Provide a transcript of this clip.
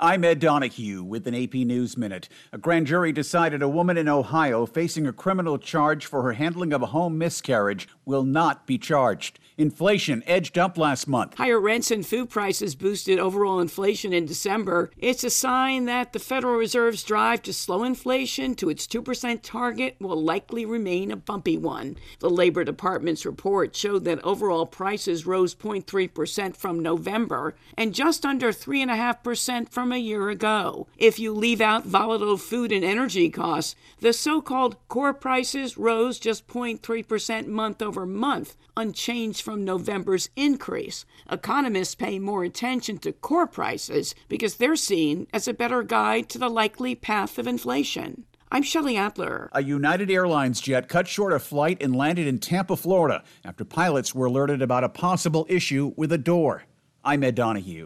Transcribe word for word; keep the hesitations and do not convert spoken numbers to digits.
I'm Ed Donahue with an A P News Minute. A grand jury decided a woman in Ohio facing a criminal charge for her handling of a home miscarriage will not be charged. Inflation edged up last month. Higher rents and food prices boosted overall inflation in December. It's a sign that the Federal Reserve's drive to slow inflation to its two percent target will likely remain a bumpy one. The Labor Department's report showed that overall prices rose zero point three percent from November and just under three point five percent from a year ago. If you leave out volatile food and energy costs, the so-called core prices rose just zero point three percent month over month, unchanged from November's increase. Economists pay more attention to core prices because they're seen as a better guide to the likely path of inflation. I'm Shelley Adler. A United Airlines jet cut short a flight and landed in Tampa, Florida, after pilots were alerted about a possible issue with a door. I'm Ed Donahue.